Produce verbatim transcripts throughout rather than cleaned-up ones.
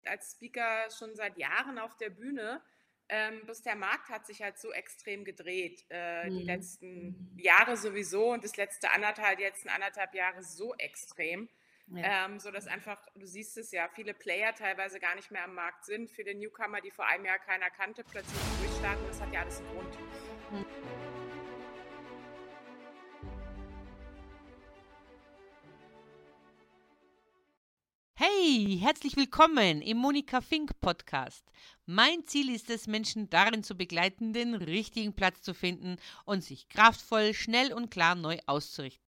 als Speaker schon seit Jahren auf der Bühne. Ähm, bloß der Markt hat sich halt so extrem gedreht, äh, die Mhm. letzten Jahre sowieso und das letzte anderthalb, die letzten anderthalb Jahre so extrem, Ja. ähm, so dass einfach, du siehst es ja, viele Player teilweise gar nicht mehr am Markt sind, viele Newcomer, die vor einem Jahr keiner kannte, plötzlich durchstarten. Das hat ja alles einen Grund. Mhm. Hey, herzlich willkommen im Monika Fink Podcast. Mein Ziel ist es, Menschen darin zu begleiten, den richtigen Platz zu finden und sich kraftvoll, schnell und klar neu auszurichten.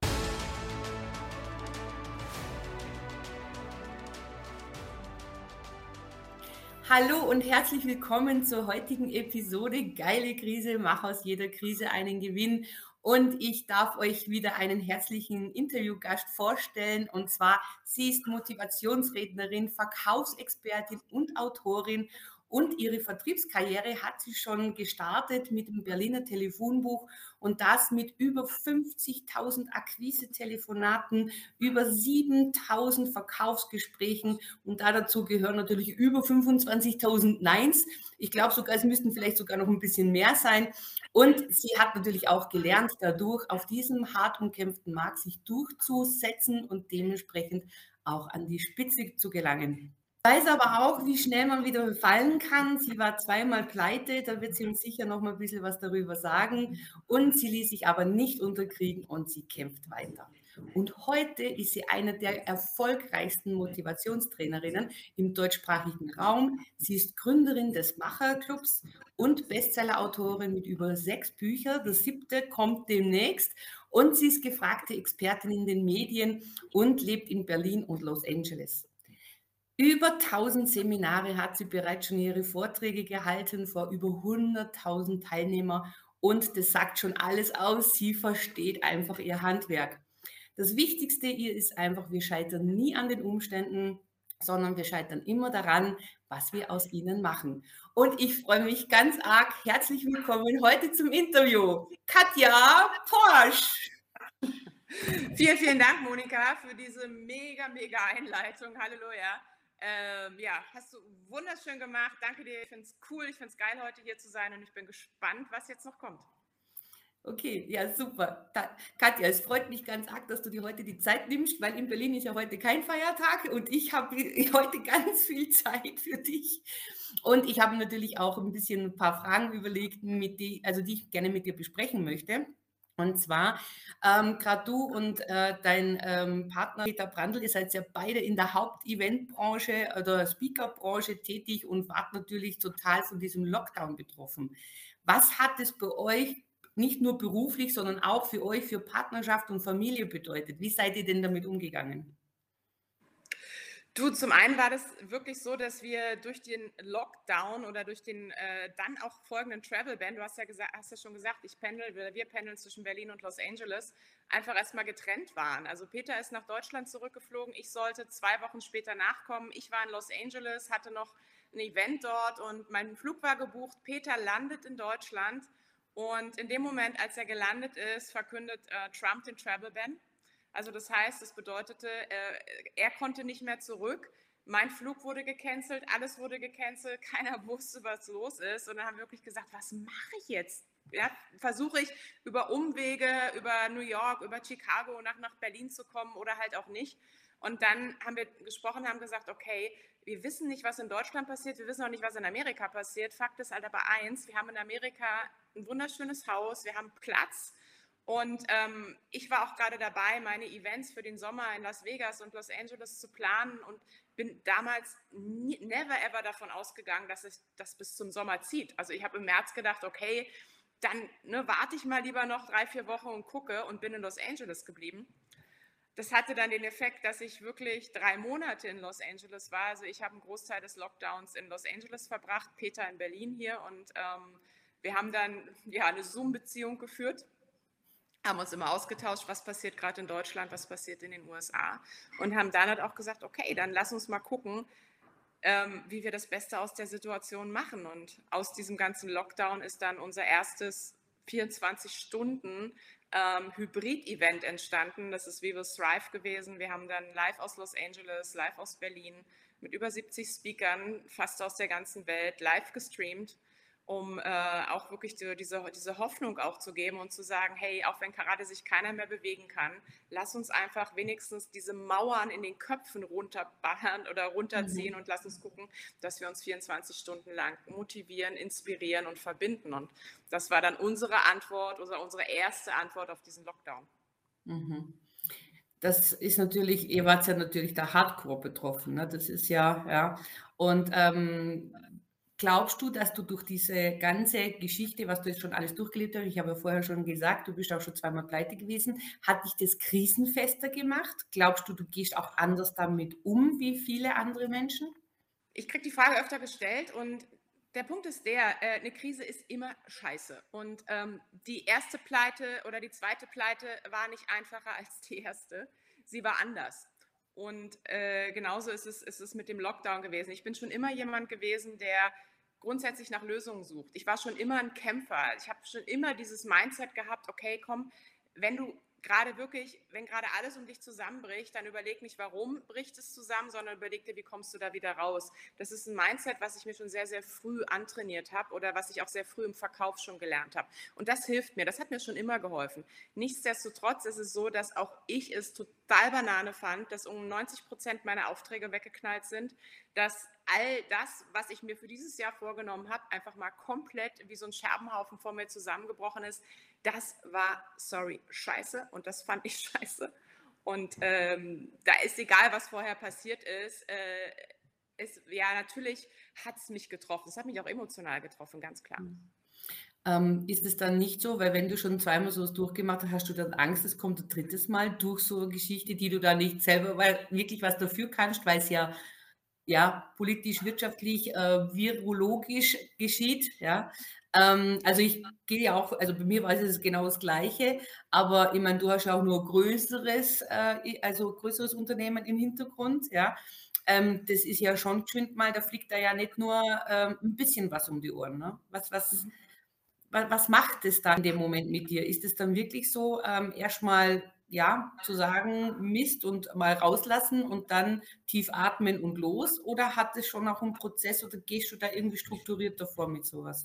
Hallo und herzlich willkommen zur heutigen Episode Geile Krise, mach aus jeder Krise einen Gewinn. Und ich darf euch wieder einen herzlichen Interviewgast vorstellen. Und zwar, sie ist Motivationsrednerin, Verkaufsexpertin und Autorin. Und ihre Vertriebskarriere hat sie schon gestartet mit dem Berliner Telefonbuch und das mit über fünfzigtausend Akquise-Telefonaten, über siebentausend Verkaufsgesprächen und da dazu gehören natürlich über fünfundzwanzigtausend Neins. Ich glaube sogar, es müssten vielleicht sogar noch ein bisschen mehr sein. Und sie hat natürlich auch gelernt, dadurch auf diesem hart umkämpften Markt sich durchzusetzen und dementsprechend auch an die Spitze zu gelangen. Weiß aber auch, wie schnell man wieder fallen kann. Sie war zweimal pleite, da wird sie uns sicher noch mal ein bisschen was darüber sagen. Und sie ließ sich aber nicht unterkriegen und sie kämpft weiter. Und heute ist sie eine der erfolgreichsten Motivationstrainerinnen im deutschsprachigen Raum. Sie ist Gründerin des Macherclubs und Bestsellerautorin mit über sechs Büchern. Das siebte kommt demnächst. Und sie ist gefragte Expertin in den Medien und lebt in Berlin und Los Angeles. Über tausend Seminare hat sie bereits schon ihre Vorträge gehalten vor über hunderttausend Teilnehmer und das sagt schon alles aus. Sie versteht einfach ihr Handwerk. Das Wichtigste ihr ist einfach, wir scheitern nie an den Umständen, sondern wir scheitern immer daran, was wir aus ihnen machen. Und ich freue mich ganz arg. Herzlich willkommen heute zum Interview, Katja Porsch. Vielen, vielen Dank, Monika, für diese mega, mega Einleitung. Halleluja. Ähm, ja, hast du wunderschön gemacht. Danke dir. Ich finde es cool. Ich finde es geil, heute hier zu sein und ich bin gespannt, was jetzt noch kommt. Okay, ja, super. Da, Katja, es freut mich ganz arg, dass du dir heute die Zeit nimmst, weil in Berlin ist ja heute kein Feiertag und ich habe heute ganz viel Zeit für dich. Und ich habe natürlich auch ein bisschen ein paar Fragen überlegt, mit die, also die ich gerne mit dir besprechen möchte. Und zwar, ähm, gerade du und äh, dein ähm, Partner Peter Brandl, ihr seid ja beide in der Haupt-Event-Branche oder Speaker-Branche tätig und wart natürlich total von diesem Lockdown betroffen. Was hat es bei euch nicht nur beruflich, sondern auch für euch, für Partnerschaft und Familie bedeutet? Wie seid ihr denn damit umgegangen? Du, zum einen war das wirklich so, dass wir durch den Lockdown oder durch den äh, dann auch folgenden Travel-Ban, du hast ja, gesagt, hast ja schon gesagt, ich pendel, wir pendeln zwischen Berlin und Los Angeles, einfach erstmal getrennt waren. Also Peter ist nach Deutschland zurückgeflogen, ich sollte zwei Wochen später nachkommen. Ich war in Los Angeles, hatte noch ein Event dort und mein Flug war gebucht. Peter landet in Deutschland und in dem Moment, als er gelandet ist, verkündet äh, Trump den Travel-Ban. Also das heißt, es bedeutete, äh, er konnte nicht mehr zurück. Mein Flug wurde gecancelt, alles wurde gecancelt, keiner wusste, was los ist. Und dann haben wir wirklich gesagt, was mache ich jetzt? Ja, versuche ich über Umwege, über New York, über Chicago nach, nach Berlin zu kommen oder halt auch nicht. Und dann haben wir gesprochen, haben gesagt, okay, wir wissen nicht, was in Deutschland passiert, wir wissen auch nicht, was in Amerika passiert. Fakt ist halt aber eins, wir haben in Amerika ein wunderschönes Haus, wir haben Platz. Und ähm, ich war auch gerade dabei, meine Events für den Sommer in Las Vegas und Los Angeles zu planen und bin damals nie, never ever davon ausgegangen, dass sich das bis zum Sommer zieht. Also ich habe im März gedacht, okay, dann ne, warte ich mal lieber noch drei, vier Wochen und gucke und bin in Los Angeles geblieben. Das hatte dann den Effekt, dass ich wirklich drei Monate in Los Angeles war. Also ich habe einen Großteil des Lockdowns in Los Angeles verbracht, Peter in Berlin hier und ähm, wir haben dann ja eine Zoom-Beziehung geführt, haben uns immer ausgetauscht, was passiert gerade in Deutschland, was passiert in den U S A und haben dann halt auch gesagt, okay, dann lass uns mal gucken, ähm, wie wir das Beste aus der Situation machen. Und aus diesem ganzen Lockdown ist dann unser erstes vierundzwanzig Stunden ähm, Hybrid-Event entstanden. Das ist We Will Thrive gewesen. Wir haben dann live aus Los Angeles, live aus Berlin mit über siebzig Speakern, fast aus der ganzen Welt, live gestreamt, um äh, auch wirklich die, diese, diese Hoffnung auch zu geben und zu sagen, hey, auch wenn gerade sich keiner mehr bewegen kann, lass uns einfach wenigstens diese Mauern in den Köpfen runterballern oder runterziehen mhm. und lass uns gucken, dass wir uns vierundzwanzig Stunden lang motivieren, inspirieren und verbinden. Und das war dann unsere Antwort, oder unsere erste Antwort auf diesen Lockdown. Mhm. Das ist natürlich, ihr wart ja natürlich da hardcore betroffen, ne? Das ist ja, ja. Und ähm, glaubst du, dass du durch diese ganze Geschichte, was du jetzt schon alles durchgelebt hast, ich habe ja vorher schon gesagt, du bist auch schon zweimal pleite gewesen, hat dich das krisenfester gemacht? Glaubst du, du gehst auch anders damit um wie viele andere Menschen? Ich kriege die Frage öfter gestellt und der Punkt ist der, äh, eine Krise ist immer scheiße. Und ähm, die erste Pleite oder die zweite Pleite war nicht einfacher als die erste. Sie war anders. Und äh, genauso ist es, ist es mit dem Lockdown gewesen. Ich bin schon immer jemand gewesen, der grundsätzlich nach Lösungen sucht. Ich war schon immer ein Kämpfer. Ich habe schon immer dieses Mindset gehabt, okay, komm, wenn du gerade wirklich, wenn gerade alles um dich zusammenbricht, dann überleg nicht, warum bricht es zusammen, sondern überleg dir, wie kommst du da wieder raus. Das ist ein Mindset, was ich mir schon sehr, sehr früh antrainiert habe oder was ich auch sehr früh im Verkauf schon gelernt habe. Und das hilft mir, das hat mir schon immer geholfen. Nichtsdestotrotz ist es so, dass auch ich es total Banane fand, dass um neunzig Prozent meiner Aufträge weggeknallt sind, dass all das, was ich mir für dieses Jahr vorgenommen habe, einfach mal komplett wie so ein Scherbenhaufen vor mir zusammengebrochen ist. Das war, sorry, scheiße und das fand ich scheiße. Und ähm, da ist egal, was vorher passiert ist. Äh, es, ja, natürlich hat es mich getroffen. Es hat mich auch emotional getroffen, ganz klar. Ähm, ist es dann nicht so, weil wenn du schon zweimal sowas durchgemacht hast, hast du dann Angst, es kommt ein drittes Mal durch so eine Geschichte, die du da nicht selber weil, wirklich was dafür kannst, weil es ja ja, politisch, wirtschaftlich, äh, virologisch geschieht, ja. Ähm, also ich gehe ja auch, also bei mir war es genau das Gleiche, aber ich meine, du hast ja auch nur größeres, äh, also größeres Unternehmen im Hintergrund, ja. Ähm, das ist ja schon geschwind mal, da fliegt da ja nicht nur ähm, ein bisschen was um die Ohren, ne? Was, was, was, was macht es dann in dem Moment mit dir? Ist es dann wirklich so, ähm, erstmal ja, zu sagen, Mist und mal rauslassen und dann tief atmen und los? Oder hat es schon auch einen Prozess oder gehst du da irgendwie strukturiert davor mit sowas?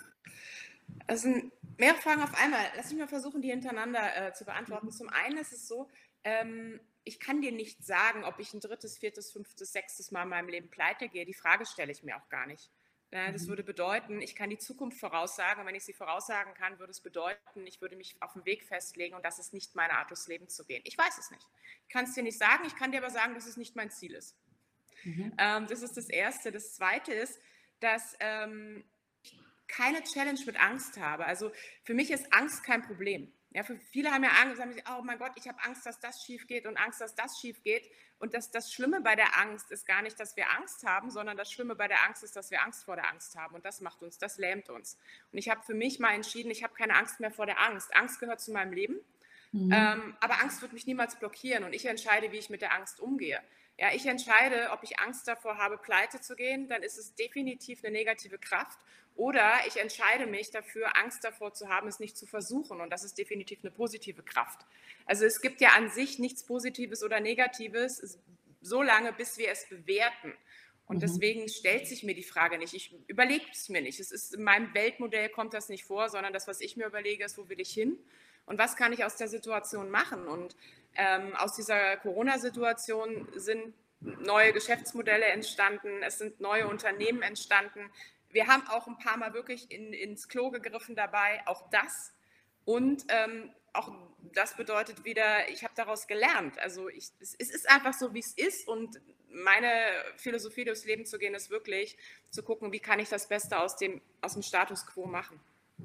Das sind mehrere Fragen auf einmal. Lass mich mal versuchen, die hintereinander äh, zu beantworten. Zum einen ist es so, ähm, ich kann dir nicht sagen, ob ich ein drittes, viertes, fünftes, sechstes Mal in meinem Leben pleite gehe. Die Frage stelle ich mir auch gar nicht. Das würde bedeuten, ich kann die Zukunft voraussagen und wenn ich sie voraussagen kann, würde es bedeuten, ich würde mich auf den Weg festlegen und das ist nicht meine Art, durchs Leben zu gehen. Ich weiß es nicht. Ich kann es dir nicht sagen, ich kann dir aber sagen, dass es nicht mein Ziel ist. Mhm. Ähm, das ist das Erste. Das Zweite ist, dass ähm, ich keine Challenge mit Angst habe. Also für mich ist Angst kein Problem. Ja, für viele haben ja Angst, sagen, oh mein Gott, ich habe Angst, dass das schief geht und Angst, dass das schief geht. Und das, das Schlimme bei der Angst ist gar nicht, dass wir Angst haben, sondern das Schlimme bei der Angst ist, dass wir Angst vor der Angst haben. Und das macht uns, das lähmt uns. Und ich habe für mich mal entschieden, ich habe keine Angst mehr vor der Angst. Angst gehört zu meinem Leben, mhm. ähm, aber Angst wird mich niemals blockieren. Und ich entscheide, wie ich mit der Angst umgehe. Ja, ich entscheide, ob ich Angst davor habe, pleite zu gehen, dann ist es definitiv eine negative Kraft. Oder ich entscheide mich dafür, Angst davor zu haben, es nicht zu versuchen. Und das ist definitiv eine positive Kraft. Also es gibt ja an sich nichts Positives oder Negatives, so lange, bis wir es bewerten. Und mhm. deswegen stellt sich mir die Frage nicht. Ich überlege es mir nicht. Es ist, in meinem Weltmodell kommt das nicht vor, sondern das, was ich mir überlege, ist, wo will ich hin? Und was kann ich aus der Situation machen? Und ähm, aus dieser Corona-Situation sind neue Geschäftsmodelle entstanden, es sind neue Unternehmen entstanden. Wir haben auch ein paar Mal wirklich in, ins Klo gegriffen dabei, auch das. Und ähm, auch das bedeutet wieder, ich habe daraus gelernt. Also ich, es, es ist einfach so, wie es ist. Und meine Philosophie durchs Leben zu gehen, ist wirklich zu gucken, wie kann ich das Beste aus dem, aus dem Status quo machen.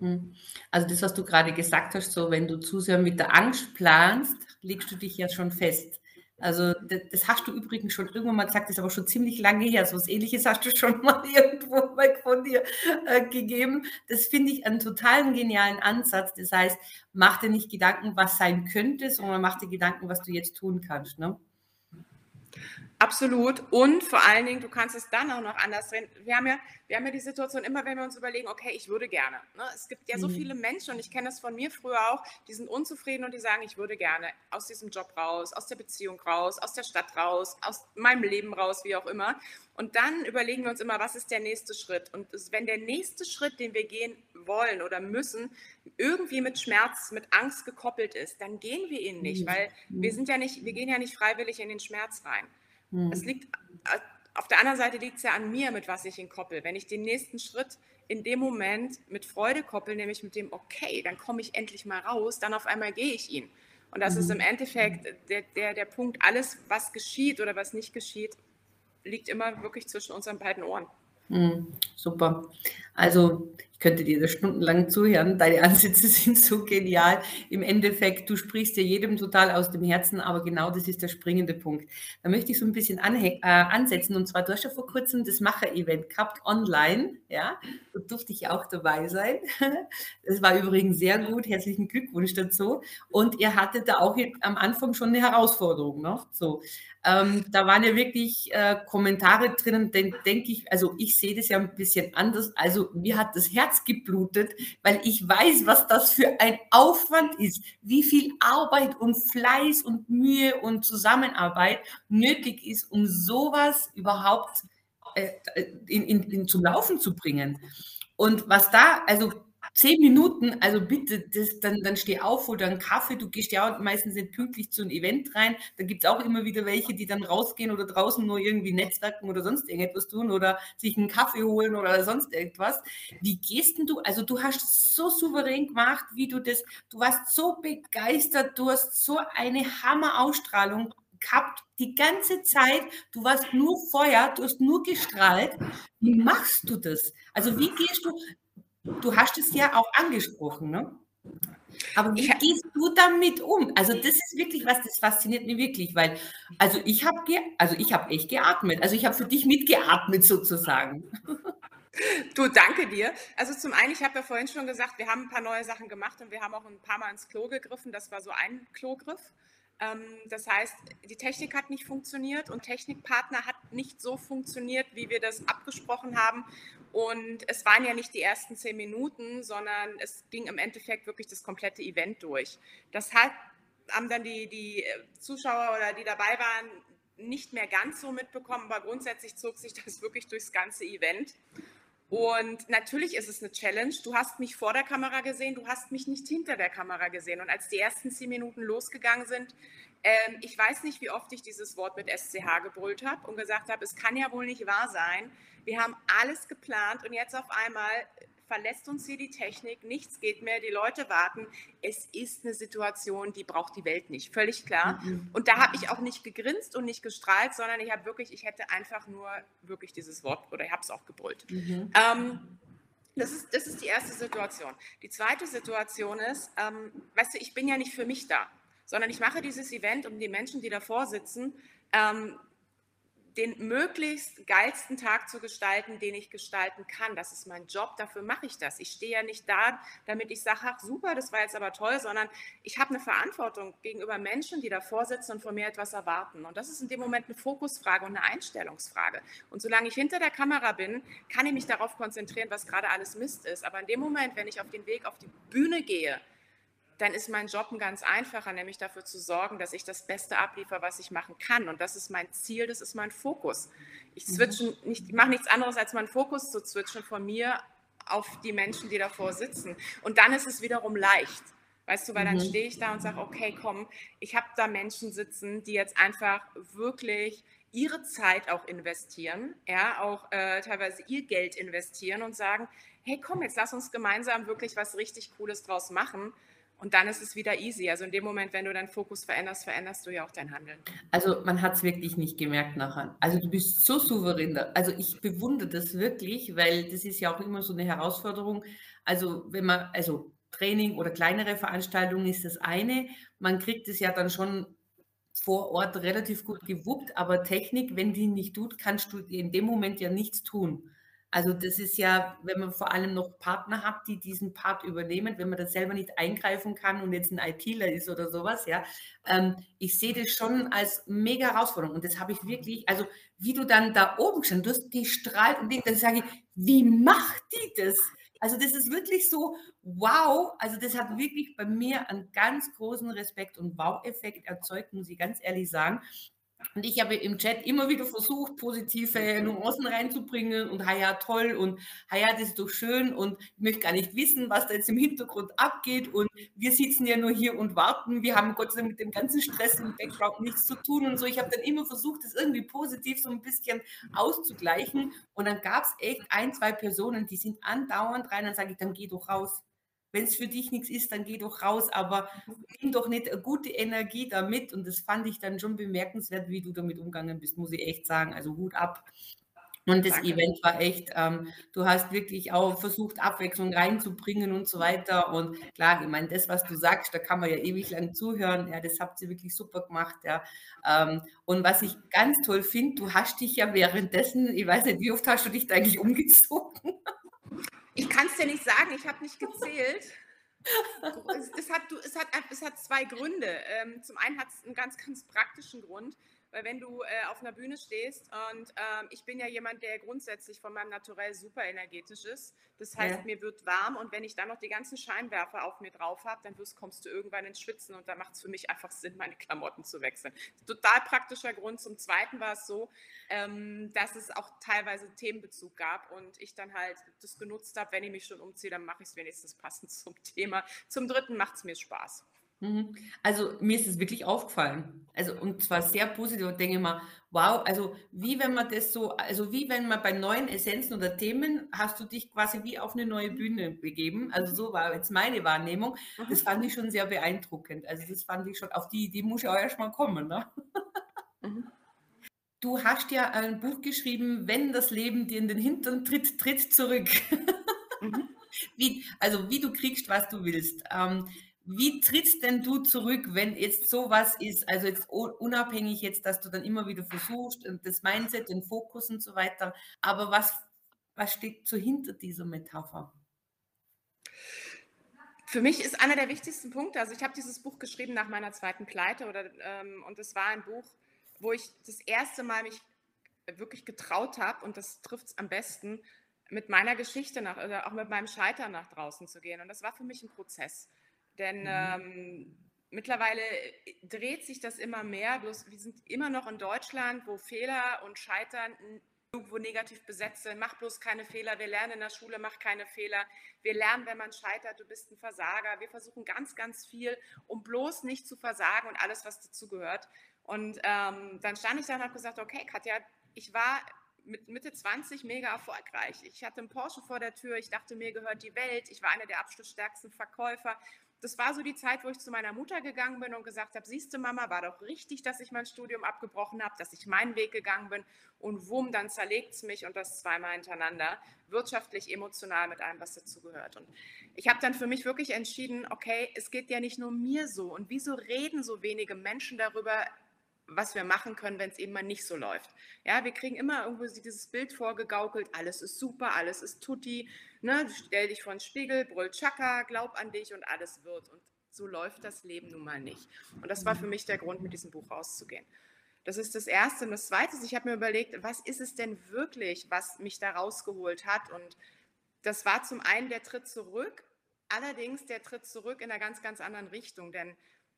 Also das, was du gerade gesagt hast, so wenn du zu sehr mit der Angst planst, legst du dich ja schon fest. Also das, das hast du übrigens schon irgendwann mal gesagt, das ist aber schon ziemlich lange her. So was Ähnliches hast du schon mal irgendwo weg von dir äh, gegeben. Das finde ich einen totalen genialen Ansatz. Das heißt, mach dir nicht Gedanken, was sein könnte, sondern mach dir Gedanken, was du jetzt tun kannst. Ne? Absolut. Und vor allen Dingen, du kannst es dann auch noch anders drehen. Wir haben ja, wir haben ja die Situation immer, wenn wir uns überlegen, okay, ich würde gerne. Ne? Es gibt ja so Mhm. viele Menschen, und ich kenne das von mir früher auch, die sind unzufrieden und die sagen, ich würde gerne aus diesem Job raus, aus der Beziehung raus, aus der Stadt raus, aus meinem Leben raus, wie auch immer. Und dann überlegen wir uns immer, was ist der nächste Schritt? Und es, wenn der nächste Schritt, den wir gehen wollen oder müssen, irgendwie mit Schmerz, mit Angst gekoppelt ist, dann gehen wir ihn nicht, weil wir sind ja nicht, wir gehen ja nicht freiwillig in den Schmerz rein. Es liegt, auf der anderen Seite liegt es ja an mir, mit was ich ihn koppel. Wenn ich den nächsten Schritt in dem Moment mit Freude koppel, nämlich mit dem, okay, dann komme ich endlich mal raus, dann auf einmal gehe ich ihn. Und das Mhm. ist im Endeffekt der, der, der Punkt, alles, was geschieht oder was nicht geschieht, liegt immer wirklich zwischen unseren beiden Ohren. Mhm. Super. Also ich könnte dir da stundenlang zuhören. Deine Ansätze sind so genial. Im Endeffekt, du sprichst ja jedem total aus dem Herzen, aber genau das ist der springende Punkt. Da möchte ich so ein bisschen anhe- äh, ansetzen. Und zwar, du hast ja vor kurzem das Macher-Event gehabt, online. Ja, da durfte ich auch dabei sein. Das war übrigens sehr gut. Herzlichen Glückwunsch dazu. Und ihr hattet da auch am Anfang schon eine Herausforderung. Ne? So. Ähm, da waren ja wirklich äh, Kommentare drinnen, denke denk ich, also ich sehe das ja ein bisschen anders. Also mir hat das Herz geblutet, weil ich weiß, was das für ein Aufwand ist, wie viel Arbeit und Fleiß und Mühe und Zusammenarbeit nötig ist, um sowas überhaupt äh, in, in, in zum Laufen zu bringen. Und was da, also zehn Minuten, also bitte, das, dann, dann steh auf, hol dir einen Kaffee, du gehst ja auch meistens nicht pünktlich zu einem Event rein, da gibt es auch immer wieder welche, die dann rausgehen oder draußen nur irgendwie Netzwerken oder sonst irgendetwas tun oder sich einen Kaffee holen oder sonst irgendwas. Wie gehst denn du, also du hast es so souverän gemacht, wie du das, du warst so begeistert, du hast so eine Hammerausstrahlung gehabt, die ganze Zeit, du warst nur Feuer, du hast nur gestrahlt. Wie machst du das? Also wie gehst du, du hast es ja auch angesprochen, ne? Aber wie Ich, gehst du damit um? Also das ist wirklich was, das fasziniert mich wirklich, weil, also ich habe also ich habe echt geatmet. Also ich habe für dich mitgeatmet sozusagen. Du, danke dir. Also zum einen, ich habe ja vorhin schon gesagt, wir haben ein paar neue Sachen gemacht und wir haben auch ein paar Mal ins Klo gegriffen. Das war so ein Klogriff. Ähm, das heißt, die Technik hat nicht funktioniert und Technikpartner hat nicht so funktioniert, wie wir das abgesprochen haben. Und es waren ja nicht die ersten zehn Minuten, sondern es ging im Endeffekt wirklich das komplette Event durch. Das hat, haben dann die, die Zuschauer oder die dabei waren nicht mehr ganz so mitbekommen, aber grundsätzlich zog sich das wirklich durchs ganze Event. Und natürlich ist es eine Challenge. Du hast mich vor der Kamera gesehen, du hast mich nicht hinter der Kamera gesehen. Und als die ersten zehn Minuten losgegangen sind, ähm, ich weiß nicht, wie oft ich dieses Wort mit S C H gebrüllt habe und gesagt habe, es kann ja wohl nicht wahr sein. Wir haben alles geplant und jetzt auf einmal verlässt uns hier die Technik, nichts geht mehr, die Leute warten. Es ist eine Situation, die braucht die Welt nicht, völlig klar. Mhm. Und da habe ich auch nicht gegrinst und nicht gestrahlt, sondern ich habe wirklich, ich hätte einfach nur wirklich dieses Wort, oder ich habe es auch gebrüllt. Mhm. Ähm, das ist, das ist die erste Situation. Die zweite Situation ist, ähm, weißt du, ich bin ja nicht für mich da, sondern ich mache dieses Event, um die Menschen, die davor sitzen, ähm, den möglichst geilsten Tag zu gestalten, den ich gestalten kann. Das ist mein Job, dafür mache ich das. Ich stehe ja nicht da, damit ich sage, ach super, das war jetzt aber toll, sondern ich habe eine Verantwortung gegenüber Menschen, die davor sitzen und von mir etwas erwarten. Und das ist in dem Moment eine Fokusfrage und eine Einstellungsfrage. Und solange ich hinter der Kamera bin, kann ich mich darauf konzentrieren, was gerade alles Mist ist. Aber in dem Moment, wenn ich auf den Weg auf die Bühne gehe, dann ist mein Job ein ganz einfacher, nämlich dafür zu sorgen, dass ich das Beste abliefere, was ich machen kann. Und das ist mein Ziel, das ist mein Fokus. Ich switche nicht, ich mache nichts anderes, als meinen Fokus zu switchen von mir auf die Menschen, die davor sitzen. Und dann ist es wiederum leicht. Weißt du, weil dann stehe ich da und sage, okay, komm, ich habe da Menschen sitzen, die jetzt einfach wirklich ihre Zeit auch investieren, ja, auch äh, teilweise ihr Geld investieren und sagen, hey, komm, jetzt lass uns gemeinsam wirklich was richtig Cooles draus machen. Und dann ist es wieder easy. Also in dem Moment, wenn du deinen Fokus veränderst, veränderst du ja auch dein Handeln. Also man hat es wirklich nicht gemerkt nachher. Also du bist so souverän. Da. Also ich bewundere das wirklich, weil das ist ja auch immer so eine Herausforderung. Also wenn man, also Training oder kleinere Veranstaltungen ist das eine. Man kriegt es ja dann schon vor Ort relativ gut gewuppt, aber Technik, wenn die nicht tut, kannst du in dem Moment ja nichts tun. Also das ist ja, wenn man vor allem noch Partner hat, die diesen Part übernehmen, wenn man da selber nicht eingreifen kann und jetzt ein ITler ist oder sowas, ja. Ähm, ich sehe das schon als mega Herausforderung und das habe ich wirklich, also wie du dann da oben schon, du hast gestrahlt und dann sage ich, wie macht die das? Also das ist wirklich so, wow, also das hat wirklich bei mir einen ganz großen Respekt und Wow-Effekt erzeugt, muss ich ganz ehrlich sagen. Und ich habe im Chat immer wieder versucht, positive Nuancen reinzubringen und ha ja, toll und ha ja, das ist doch schön und ich möchte gar nicht wissen, was da jetzt im Hintergrund abgeht und wir sitzen ja nur hier und warten. Wir haben Gott sei Dank mit dem ganzen Stress im Background nichts zu tun und so. Ich habe dann immer versucht, das irgendwie positiv so ein bisschen auszugleichen und dann gab es echt ein, zwei Personen, die sind andauernd rein, dann sage ich, dann geh doch raus. Wenn es für dich nichts ist, dann geh doch raus, aber nimm doch nicht eine gute Energie damit. Und das fand ich dann schon bemerkenswert, wie du damit umgegangen bist, muss ich echt sagen. Also Hut ab. Und das Danke. Event war echt, ähm, du hast wirklich auch versucht, Abwechslung reinzubringen und so weiter. Und klar, ich meine, das, was du sagst, da kann man ja ewig lang zuhören. Ja, das habt ihr wirklich super gemacht. Ja. Ähm, und was ich ganz toll finde, du hast dich ja währenddessen, ich weiß nicht, wie oft hast du dich da eigentlich umgezogen? Ich kann es dir nicht sagen, ich habe nicht gezählt. Es, es, hat, es, hat, es hat zwei Gründe. Ähm, zum einen hat es einen ganz, ganz praktischen Grund, weil wenn du äh, auf einer Bühne stehst und ähm, ich bin ja jemand, der grundsätzlich von meinem Naturell super energetisch ist, das heißt, Ja. mir wird warm und wenn ich dann noch die ganzen Scheinwerfer auf mir drauf habe, dann wirst, kommst du irgendwann ins Schwitzen und da macht es für mich einfach Sinn, meine Klamotten zu wechseln. Total praktischer Grund. Zum Zweiten war es so, ähm, dass es auch teilweise Themenbezug gab und ich dann halt das genutzt habe, wenn ich mich schon umziehe, dann mache ich es wenigstens passend zum Thema. Zum Dritten macht es mir Spaß. Mhm. Also mir ist es wirklich aufgefallen. Also und zwar sehr positiv und denke mal, wow, also wie wenn man das so, also wie wenn man bei neuen Essenzen oder Themen hast du dich quasi wie auf eine neue Bühne begeben. Also so war jetzt meine Wahrnehmung. Das fand ich schon sehr beeindruckend. Also das fand ich schon, auf die Idee muss ja auch erst mal kommen. Ne? Mhm. Du hast ja ein Buch geschrieben, wenn das Leben dir in den Hintern tritt, tritt zurück. Mhm. Wie, also wie du kriegst, was du willst. Ähm, wie trittst denn du zurück, wenn jetzt sowas ist, also jetzt unabhängig jetzt, dass du dann immer wieder versuchst, das Mindset, den Fokus und so weiter, aber was, was steckt so hinter dieser Metapher? Für mich ist einer der wichtigsten Punkte, also ich habe dieses Buch geschrieben nach meiner zweiten Pleite oder, ähm, und es war ein Buch, wo ich das erste Mal mich wirklich getraut habe und das trifft es am besten, mit meiner Geschichte nach, oder auch mit meinem Scheitern nach draußen zu gehen. Und das war für mich ein Prozess. Denn ähm, mittlerweile dreht sich das immer mehr, bloß wir sind immer noch in Deutschland, wo Fehler und Scheitern irgendwo negativ besetzt sind. Mach bloß keine Fehler, wir lernen in der Schule, mach keine Fehler. Wir lernen, wenn man scheitert, du bist ein Versager. Wir versuchen ganz, ganz viel, um bloß nicht zu versagen und alles, was dazugehört. Und ähm, dann stand ich da und habe gesagt, okay, Katja, ich war mit Mitte zwanzig mega erfolgreich. Ich hatte einen Porsche vor der Tür, ich dachte, mir gehört die Welt, ich war einer der abschlussstärksten Verkäufer. Das war so die Zeit, wo ich zu meiner Mutter gegangen bin und gesagt habe, siehst du Mama, war doch richtig, dass ich mein Studium abgebrochen habe, dass ich meinen Weg gegangen bin und wumm, dann zerlegt es mich und das zweimal hintereinander, wirtschaftlich, emotional mit allem, was dazugehört. Und ich habe dann für mich wirklich entschieden, okay, es geht ja nicht nur mir so und wieso reden so wenige Menschen darüber, was wir machen können, wenn es eben mal nicht so läuft. Ja, wir kriegen immer irgendwo dieses Bild vorgegaukelt, alles ist super, alles ist tutti, ne? Stell dich vor den Spiegel, brüll Chaka, glaub an dich und alles wird. Und so läuft das Leben nun mal nicht. Und das war für mich der Grund, mit diesem Buch rauszugehen. Das ist das Erste. Und das Zweite ist, ich habe mir überlegt, was ist es denn wirklich, was mich da rausgeholt hat? Und das war zum einen der Tritt zurück, allerdings der Tritt zurück in einer ganz, ganz anderen Richtung. Denn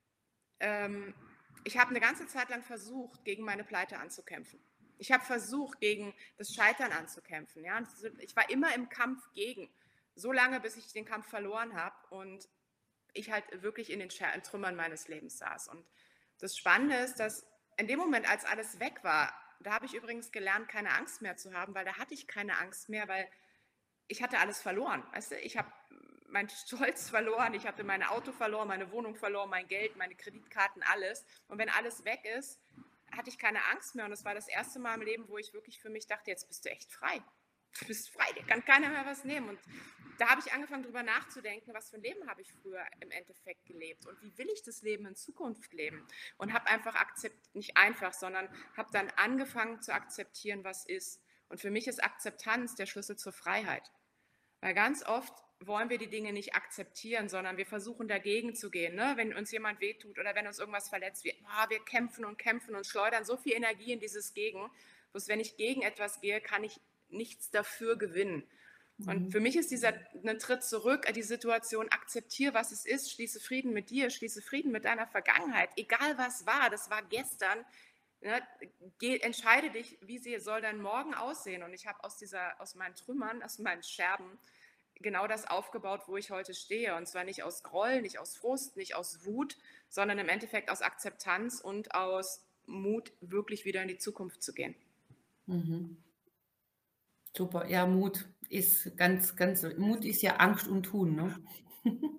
ähm, ich habe eine ganze Zeit lang versucht, gegen meine Pleite anzukämpfen. Ich habe versucht, gegen das Scheitern anzukämpfen. Ja? Ich war immer im Kampf gegen, so lange, bis ich den Kampf verloren habe und ich halt wirklich in den Trümmern meines Lebens saß. Und das Spannende ist, dass in dem Moment, als alles weg war, da habe ich übrigens gelernt, keine Angst mehr zu haben, weil da hatte ich keine Angst mehr, weil ich hatte alles verloren. Weißt du? Ich habe meinen Stolz verloren, ich hatte mein Auto verloren, meine Wohnung verloren, mein Geld, meine Kreditkarten, alles. Und wenn alles weg ist, hatte ich keine Angst mehr. Und es war das erste Mal im Leben, wo ich wirklich für mich dachte, jetzt bist du echt frei. Du bist frei, dir kann keiner mehr was nehmen. Und da habe ich angefangen, darüber nachzudenken, was für ein Leben habe ich früher im Endeffekt gelebt und wie will ich das Leben in Zukunft leben. Und habe einfach akzeptiert, nicht einfach, sondern habe dann angefangen zu akzeptieren, was ist. Und für mich ist Akzeptanz der Schlüssel zur Freiheit. Weil ganz oft wollen wir die Dinge nicht akzeptieren, sondern wir versuchen dagegen zu gehen. Ne? Wenn uns jemand wehtut oder wenn uns irgendwas verletzt, wir, oh, wir kämpfen und kämpfen und schleudern so viel Energie in dieses Gegen. Bloß wenn ich gegen etwas gehe, kann ich nichts dafür gewinnen. Und für mich ist dieser ein Tritt zurück, die Situation, akzeptiere, was es ist, schließe Frieden mit dir, schließe Frieden mit deiner Vergangenheit, egal was war, das war gestern, ne, geh, entscheide dich, wie sie, soll dein Morgen aussehen. Und ich habe aus, dieser, aus meinen Trümmern, aus meinen Scherben genau das aufgebaut, wo ich heute stehe. Und zwar nicht aus Groll, nicht aus Frust, nicht aus Wut, sondern im Endeffekt aus Akzeptanz und aus Mut, wirklich wieder in die Zukunft zu gehen. Mhm. Super, ja, Mut ist ganz, ganz, Mut ist ja Angst und Tun, ne? Mhm.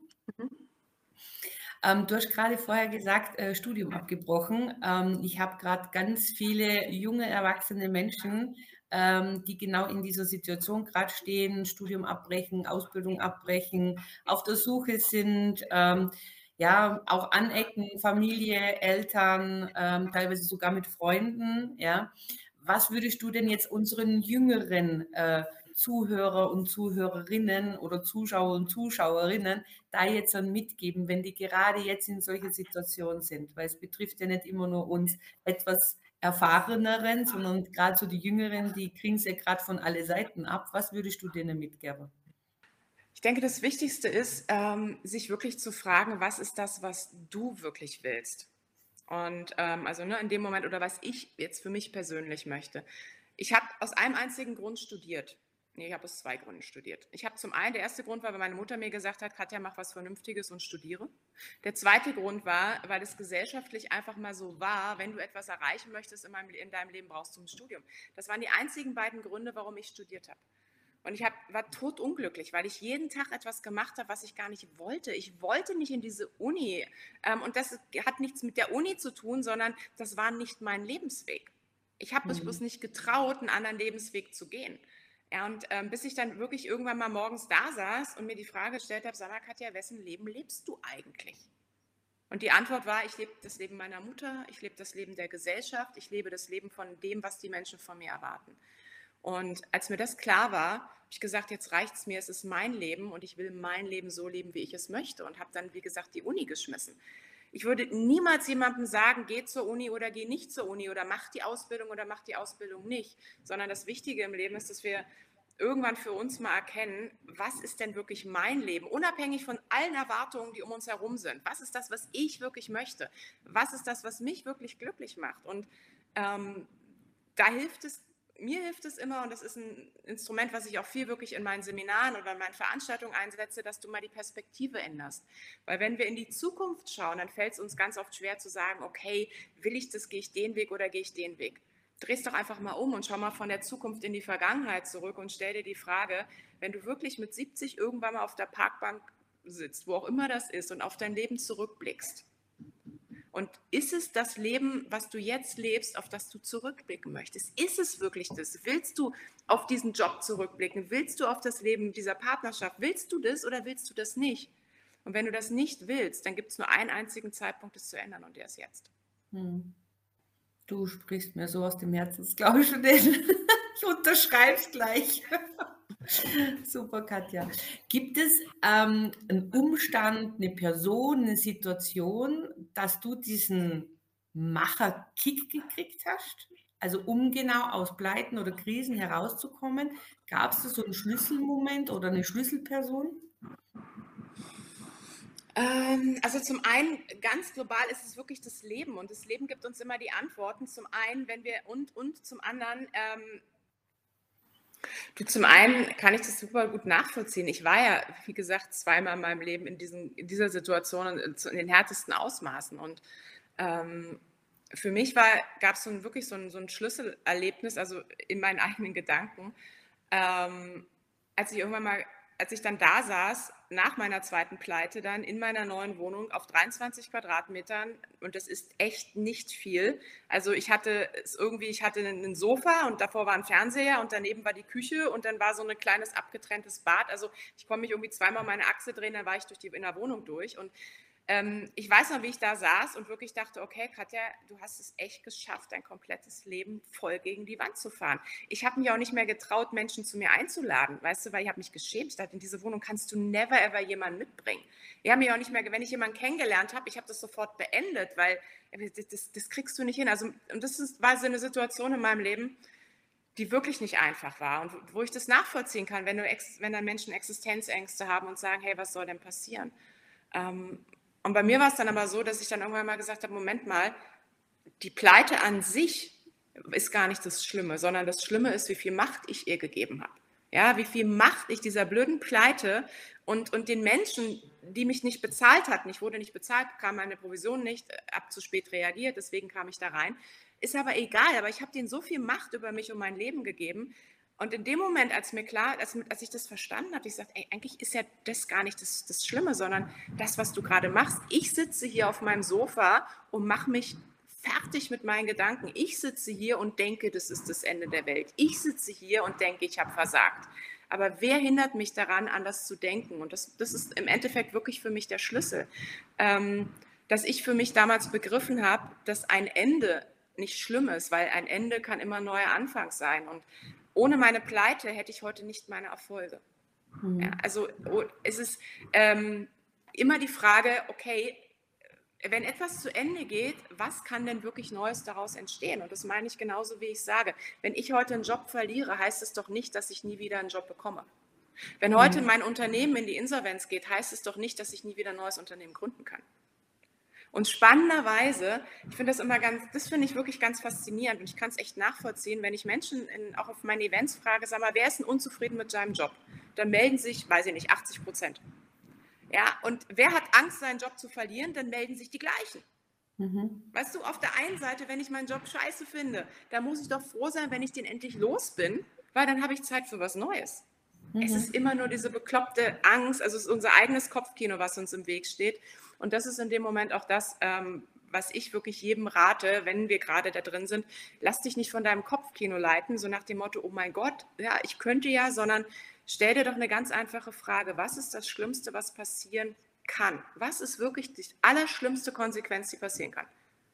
ähm, du hast gerade vorher gesagt, äh, Studium abgebrochen. Ähm, ich habe gerade ganz viele junge, erwachsene Menschen, ähm, die genau in dieser Situation gerade stehen, Studium abbrechen, Ausbildung abbrechen, auf der Suche sind, ähm, ja, auch anecken, Familie, Eltern, ähm, teilweise sogar mit Freunden, ja. Was würdest du denn jetzt unseren jüngeren äh, Zuhörer und Zuhörerinnen oder Zuschauer und Zuschauerinnen da jetzt dann mitgeben, wenn die gerade jetzt in solcher Situation sind? Weil es betrifft ja nicht immer nur uns etwas Erfahreneren, sondern gerade so die Jüngeren, die kriegen es ja gerade von alle Seiten ab. Was würdest du denen mitgeben? Ich denke, das Wichtigste ist, ähm, sich wirklich zu fragen, was ist das, was du wirklich willst? Und ähm, also ne, in dem Moment oder was ich jetzt für mich persönlich möchte. Ich habe aus einem einzigen Grund studiert. Nee, ich habe aus zwei Gründen studiert. Ich habe zum einen, der erste Grund war, weil meine Mutter mir gesagt hat, Katja, mach was Vernünftiges und studiere. Der zweite Grund war, weil es gesellschaftlich einfach mal so war, wenn du etwas erreichen möchtest in, meinem, in deinem Leben, brauchst du ein Studium. Das waren die einzigen beiden Gründe, warum ich studiert habe. Und ich hab, war totunglücklich, weil ich jeden Tag etwas gemacht habe, was ich gar nicht wollte. Ich wollte nicht in diese Uni. Ähm, und das hat nichts mit der Uni zu tun, sondern das war nicht mein Lebensweg. Ich habe mich Mhm. bloß nicht getraut, einen anderen Lebensweg zu gehen. Ja, und ähm, bis ich dann wirklich irgendwann mal morgens da saß und mir die Frage gestellt habe, sag mal, Katja, wessen Leben lebst du eigentlich? Und die Antwort war, ich lebe das Leben meiner Mutter, ich lebe das Leben der Gesellschaft, ich lebe das Leben von dem, was die Menschen von mir erwarten. Und als mir das klar war, habe ich gesagt, jetzt reicht es mir, es ist mein Leben und ich will mein Leben so leben, wie ich es möchte und habe dann, wie gesagt, die Uni geschmissen. Ich würde niemals jemandem sagen, geh zur Uni oder geh nicht zur Uni oder mach die Ausbildung oder mach die Ausbildung nicht, sondern das Wichtige im Leben ist, dass wir irgendwann für uns mal erkennen, was ist denn wirklich mein Leben, unabhängig von allen Erwartungen, die um uns herum sind. Was ist das, was ich wirklich möchte? Was ist das, was mich wirklich glücklich macht? Und ähm, da hilft es, mir hilft es immer, und das ist ein Instrument, was ich auch viel wirklich in meinen Seminaren oder in meinen Veranstaltungen einsetze, dass du mal die Perspektive änderst. Weil wenn wir in die Zukunft schauen, dann fällt es uns ganz oft schwer zu sagen, okay, will ich das, gehe ich den Weg oder gehe ich den Weg? Drehst doch einfach mal um und schau mal von der Zukunft in die Vergangenheit zurück und stell dir die Frage, wenn du wirklich mit siebzig irgendwann mal auf der Parkbank sitzt, wo auch immer das ist, und auf dein Leben zurückblickst, und ist es das Leben, was du jetzt lebst, auf das du zurückblicken möchtest? Ist es wirklich das? Willst du auf diesen Job zurückblicken? Willst du auf das Leben dieser Partnerschaft? Willst du das oder willst du das nicht? Und wenn du das nicht willst, dann gibt es nur einen einzigen Zeitpunkt, das zu ändern, und der ist jetzt. Hm. Du sprichst mir so aus dem Herzen, das glaube ich schon nicht. Ich unterschreibe es gleich. Super, Katja. Gibt es ähm, einen Umstand, eine Person, eine Situation, dass du diesen Macher-Kick gekriegt hast? Also um genau aus Pleiten oder Krisen herauszukommen, gab es da so einen Schlüsselmoment oder eine Schlüsselperson? Ähm, also zum einen, ganz global ist es wirklich das Leben, und das Leben gibt uns immer die Antworten. Zum einen, wenn wir und und zum anderen, ähm, du, zum einen kann ich das super gut nachvollziehen. Ich war ja, wie gesagt, zweimal in meinem Leben in, diesen, in dieser Situation in, in den härtesten Ausmaßen. Und ähm, für mich gab es so ein, wirklich so ein, so ein Schlüsselerlebnis, also in meinen eigenen Gedanken, ähm, als ich irgendwann mal, als ich dann da saß, nach meiner zweiten Pleite dann in meiner neuen Wohnung auf dreiundzwanzig Quadratmetern, und das ist echt nicht viel. Also ich hatte es irgendwie, ich hatte ein Sofa und davor war ein Fernseher und daneben war die Küche und dann war so ein kleines abgetrenntes Bad. Also ich konnte mich irgendwie zweimal meine Achse drehen, dann war ich durch die in der Wohnung durch. Und Ähm, ich weiß noch, wie ich da saß und wirklich dachte, okay, Katja, du hast es echt geschafft, dein komplettes Leben voll gegen die Wand zu fahren. Ich habe mich auch nicht mehr getraut, Menschen zu mir einzuladen, weißt du, weil ich habe mich geschämt. Ich dachte, in diese Wohnung kannst du never ever jemanden mitbringen. Ich habe mich auch nicht mehr, wenn ich jemanden kennengelernt habe, ich habe das sofort beendet, weil das, das, das kriegst du nicht hin. Also, und das ist, war so eine Situation in meinem Leben, die wirklich nicht einfach war und wo ich das nachvollziehen kann, wenn, du, wenn dann Menschen Existenzängste haben und sagen, hey, was soll denn passieren? Ähm, Und bei mir war es dann aber so, dass ich dann irgendwann mal gesagt habe, Moment mal, die Pleite an sich ist gar nicht das Schlimme, sondern das Schlimme ist, wie viel Macht ich ihr gegeben habe. Ja, wie viel Macht ich dieser blöden Pleite und, und den Menschen, die mich nicht bezahlt hatten, ich wurde nicht bezahlt, bekam meine Provision nicht, ab zu spät reagiert, deswegen kam ich da rein, ist aber egal, aber ich habe denen so viel Macht über mich und mein Leben gegeben. Und in dem Moment, als mir klar, als, als ich das verstanden habe, ich gesagt, ey, eigentlich ist ja das gar nicht das, das Schlimme, sondern das, was du gerade machst. Ich sitze hier auf meinem Sofa und mache mich fertig mit meinen Gedanken. Ich sitze hier und denke, das ist das Ende der Welt. Ich sitze hier und denke, ich habe versagt. Aber wer hindert mich daran, anders zu denken? Und das, das ist im Endeffekt wirklich für mich der Schlüssel, ähm, dass ich für mich damals begriffen habe, dass ein Ende nicht schlimm ist, weil ein Ende kann immer ein neuer Anfang sein. Und ohne meine Pleite hätte ich heute nicht meine Erfolge. Mhm. Ja, also es ist ähm, immer die Frage, okay, wenn etwas zu Ende geht, was kann denn wirklich Neues daraus entstehen? Und das meine ich genauso, wie ich sage. Wenn ich heute einen Job verliere, heißt es doch nicht, dass ich nie wieder einen Job bekomme. Wenn heute mein Unternehmen in die Insolvenz geht, heißt es doch nicht, dass ich nie wieder ein neues Unternehmen gründen kann. Und spannenderweise, ich finde das immer ganz, das finde ich wirklich ganz faszinierend und ich kann es echt nachvollziehen, wenn ich Menschen in, auch auf meinen Events frage, sag mal, wer ist denn unzufrieden mit seinem Job? Dann melden sich, weiß ich nicht, achtzig Prozent. Ja, und wer hat Angst, seinen Job zu verlieren, dann melden sich die gleichen. Mhm. Weißt du, auf der einen Seite, wenn ich meinen Job scheiße finde, dann muss ich doch froh sein, wenn ich den endlich los bin, weil dann habe ich Zeit für was Neues. Mhm. Es ist immer nur diese bekloppte Angst, also es ist unser eigenes Kopfkino, was uns im Weg steht. Und das ist in dem Moment auch das, ähm, was ich wirklich jedem rate, wenn wir gerade da drin sind. Lass dich nicht von deinem Kopfkino leiten, so nach dem Motto, oh mein Gott, ja, ich könnte ja, sondern stell dir doch eine ganz einfache Frage. Was ist das Schlimmste, was passieren kann? Was ist wirklich die allerschlimmste Konsequenz, die passieren kann?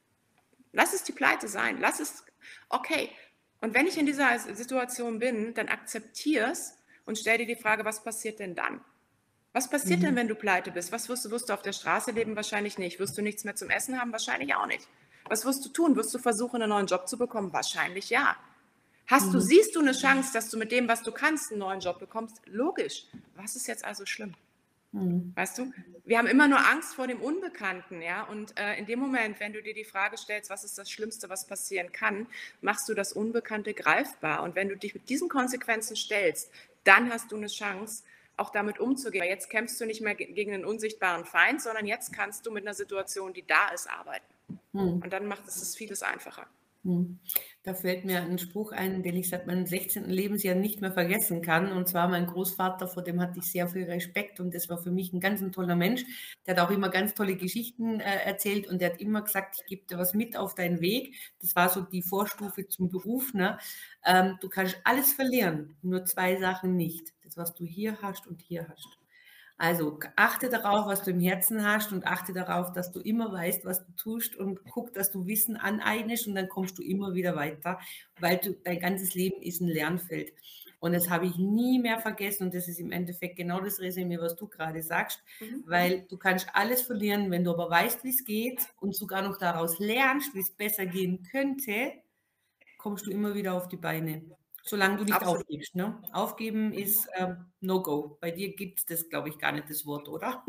Lass es die Pleite sein. Lass es, okay. Und wenn ich in dieser Situation bin, dann akzeptiere es und stell dir die Frage, was passiert denn dann? Was passiert mhm. denn, wenn du pleite bist? Was wirst du, wirst du auf der Straße leben? Wahrscheinlich nicht. Wirst du nichts mehr zum Essen haben? Wahrscheinlich auch nicht. Was wirst du tun? Wirst du versuchen, einen neuen Job zu bekommen? Wahrscheinlich ja. Hast mhm. du, siehst du eine Chance, dass du mit dem, was du kannst, einen neuen Job bekommst? Logisch. Was ist jetzt also schlimm? Mhm. Weißt du, wir haben immer nur Angst vor dem Unbekannten, ja. Und äh, in dem Moment, wenn du dir die Frage stellst, was ist das Schlimmste, was passieren kann, machst du das Unbekannte greifbar. Und wenn du dich mit diesen Konsequenzen stellst, dann hast du eine Chance, auch damit umzugehen. Weil jetzt kämpfst du nicht mehr gegen einen unsichtbaren Feind, sondern jetzt kannst du mit einer Situation, die da ist, arbeiten. Mhm. Und dann macht es das vieles einfacher. Da fällt mir ein Spruch ein, den ich seit meinem sechzehnten Lebensjahr nicht mehr vergessen kann. Und zwar mein Großvater, vor dem hatte ich sehr viel Respekt und das war für mich ein ganz ein toller Mensch. Der hat auch immer ganz tolle Geschichten äh, erzählt und der hat immer gesagt, ich gebe dir was mit auf deinen Weg. Das war so die Vorstufe zum Beruf. Ne? Ähm, du kannst alles verlieren, nur zwei Sachen nicht. Das, was du hier hast und hier hast. Also achte darauf, was du im Herzen hast und achte darauf, dass du immer weißt, was du tust und guck, dass du Wissen aneignest und dann kommst du immer wieder weiter, weil du, dein ganzes Leben ist ein Lernfeld. Und das habe ich nie mehr vergessen und das ist im Endeffekt genau das Resümee, was du gerade sagst, mhm. weil du kannst alles verlieren, wenn du aber weißt, wie es geht und sogar noch daraus lernst, wie es besser gehen könnte, kommst du immer wieder auf die Beine. Solange du nicht Absolut. aufgibst. Ne? Aufgeben ist ähm, No-Go. Bei dir gibt es das, glaube ich, gar nicht das Wort, oder?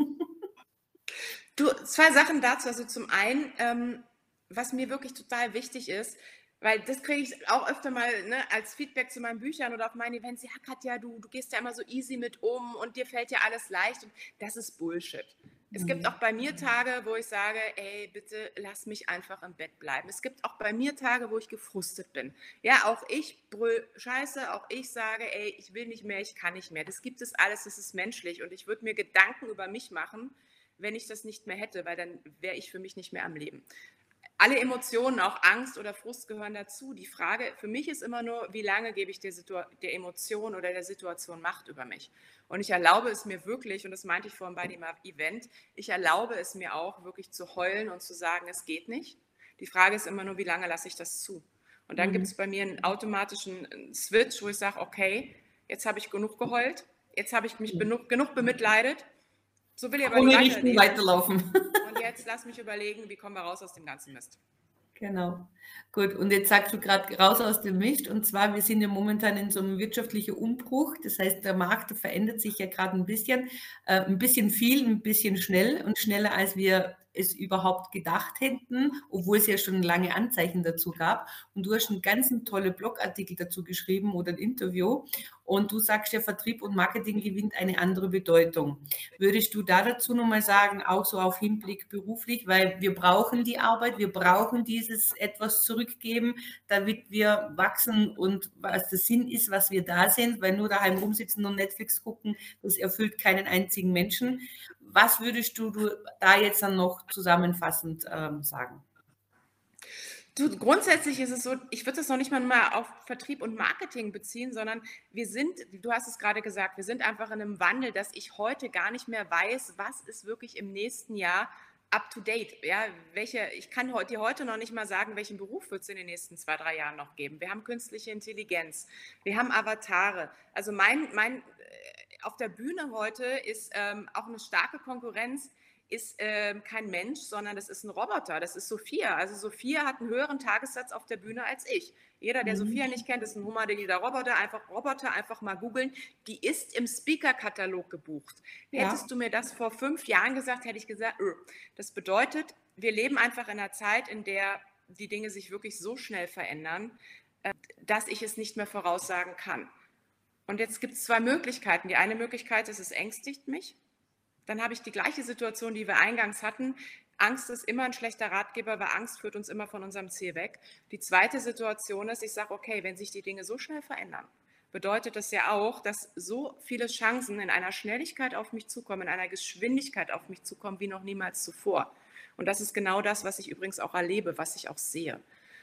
Du, zwei Sachen dazu. Also zum einen, ähm, was mir wirklich total wichtig ist, weil das kriege ich auch öfter mal ne, als Feedback zu meinen Büchern oder auf meinen Events. Ja, Katja, du, du gehst ja immer so easy mit um und dir fällt ja alles leicht. Und das ist Bullshit. Es gibt auch bei mir Tage, wo ich sage, ey, bitte lass mich einfach im Bett bleiben. Es gibt auch bei mir Tage, wo ich gefrustet bin. Ja, auch ich brüll Scheiße, auch ich sage, ey, ich will nicht mehr, ich kann nicht mehr. Das gibt es alles, das ist menschlich und ich würde mir Gedanken über mich machen, wenn ich das nicht mehr hätte, weil dann wäre ich für mich nicht mehr am Leben. alle Emotionen, auch Angst oder Frust gehören dazu. Die Frage für mich ist immer nur, wie lange gebe ich der, Situa- der Emotion oder der Situation Macht über mich? Und ich erlaube es mir wirklich, und das meinte ich vorhin bei dem Event, ich erlaube es mir auch wirklich zu heulen und zu sagen, es geht nicht. Die Frage ist immer nur, wie lange lasse ich das zu? Und dann gibt es bei mir einen automatischen Switch, wo ich sage, okay, jetzt habe ich genug geheult, jetzt habe ich mich genug, genug bemitleidet, so will ich aber nicht weiterleben. weiterlaufen. Und jetzt lass mich überlegen, wie kommen wir raus aus dem ganzen Mist. Genau. Gut, und jetzt sagst du gerade raus aus dem Mist, und zwar, wir sind ja momentan in so einem wirtschaftlichen Umbruch, das heißt, der Markt der verändert sich ja gerade ein bisschen, äh, ein bisschen viel, ein bisschen schnell und schneller, als wir es überhaupt gedacht hätten, obwohl es ja schon lange Anzeichen dazu gab. Und du hast einen ganz tollen Blogartikel dazu geschrieben oder ein Interview, und du sagst ja, Vertrieb und Marketing gewinnt eine andere Bedeutung. Würdest du da dazu nochmal sagen, auch so auf Hinblick beruflich, weil wir brauchen die Arbeit, wir brauchen dieses etwas zurückgeben, damit wir wachsen und was der Sinn ist, was wir da sind, weil nur daheim rumsitzen und Netflix gucken, das erfüllt keinen einzigen Menschen. Was würdest du, du da jetzt dann noch zusammenfassend ähm, sagen? Du, grundsätzlich ist es so, ich würde das noch nicht mal nur auf Vertrieb und Marketing beziehen, sondern wir sind, du hast es gerade gesagt, wir sind einfach in einem Wandel, dass ich heute gar nicht mehr weiß, was ist wirklich im nächsten Jahr up to date. Ja, welche, ich kann dir heute noch nicht mal sagen, welchen Beruf wird es in den nächsten zwei, drei Jahren noch geben. Wir haben künstliche Intelligenz, wir haben Avatare. Also mein, mein auf der Bühne heute ist ähm, auch eine starke Konkurrenz, ist äh, kein Mensch, sondern das ist ein Roboter, das ist Sophia. Also Sophia hat einen höheren Tagessatz auf der Bühne als ich. Jeder, der mhm. Sophia nicht kennt, ist ein humanoider Roboter, einfach Roboter, einfach mal googeln. Die ist im Speaker-Katalog gebucht. Ja. Hättest du mir das vor fünf Jahren gesagt, hätte ich gesagt, öh. Das bedeutet, wir leben einfach in einer Zeit, in der die Dinge sich wirklich so schnell verändern, äh, dass ich es nicht mehr voraussagen kann. Und jetzt gibt es zwei Möglichkeiten. Die eine Möglichkeit ist, es ängstigt mich. Dann habe ich die gleiche Situation, die wir eingangs hatten. Angst ist immer ein schlechter Ratgeber, weil Angst führt uns immer von unserem Ziel weg. Die zweite Situation ist, ich sage, okay, wenn sich die Dinge so schnell verändern, bedeutet das ja auch, dass so viele Chancen in einer Schnelligkeit auf mich zukommen, in einer Geschwindigkeit auf mich zukommen, wie noch niemals zuvor. Und das ist genau das, was ich übrigens auch erlebe, was ich auch sehe.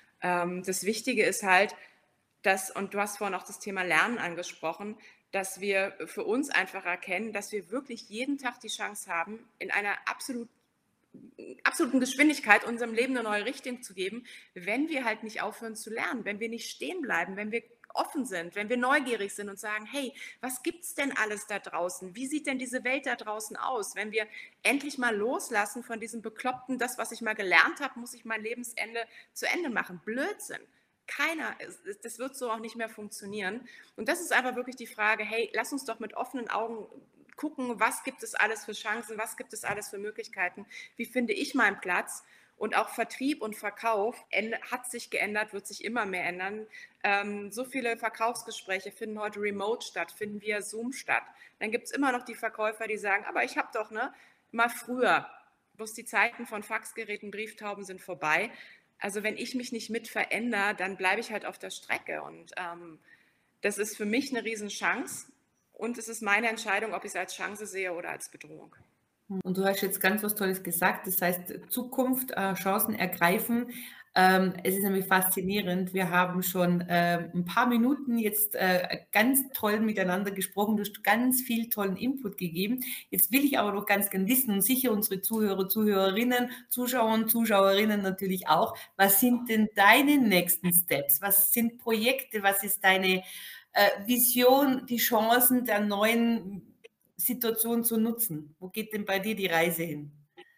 Das Wichtige ist halt, dass, und du hast vorhin auch das Thema Lernen angesprochen, dass wir für uns einfach erkennen, dass wir wirklich jeden Tag die Chance haben, in einer absolut, absoluten Geschwindigkeit unserem Leben eine neue Richtung zu geben, wenn wir halt nicht aufhören zu lernen, wenn wir nicht stehen bleiben, wenn wir offen sind, wenn wir neugierig sind und sagen, hey, was gibt es denn alles da draußen? Wie sieht denn diese Welt da draußen aus? Wenn wir endlich mal loslassen von diesem bekloppten, das, was ich mal gelernt habe, muss ich mein Lebensende zu Ende machen. Blödsinn. Keiner, das wird so auch nicht mehr funktionieren. Und das ist einfach wirklich die Frage, hey, lass uns doch mit offenen Augen gucken, was gibt es alles für Chancen, was gibt es alles für Möglichkeiten, wie finde ich meinen Platz? Und auch Vertrieb und Verkauf hat sich geändert, wird sich immer mehr ändern. Ähm, so viele Verkaufsgespräche finden heute remote statt, finden via Zoom statt. Dann gibt es immer noch die Verkäufer, die sagen, aber ich habe doch ne, mal früher, bloß die Zeiten von Faxgeräten, Brieftauben sind vorbei. Also wenn ich mich nicht mit verändere, dann bleibe ich halt auf der Strecke. Und ähm, das ist für mich eine Riesenchance. Und es ist meine Entscheidung, ob ich es als Chance sehe oder als Bedrohung. Und du hast jetzt ganz was Tolles gesagt, das heißt Zukunft, äh, Chancen ergreifen. Ähm, es ist nämlich faszinierend. Wir haben schon äh, ein paar Minuten jetzt äh, ganz toll miteinander gesprochen. Du hast ganz viel tollen Input gegeben. Jetzt will ich aber noch ganz gern wissen und sicher unsere Zuhörer, Zuhörerinnen, Zuschauer und Zuschauerinnen natürlich auch. Was sind denn deine nächsten Steps? Was sind Projekte? Was ist deine äh, Vision, die Chancen der neuen Situation zu nutzen? Wo geht denn bei dir die Reise hin?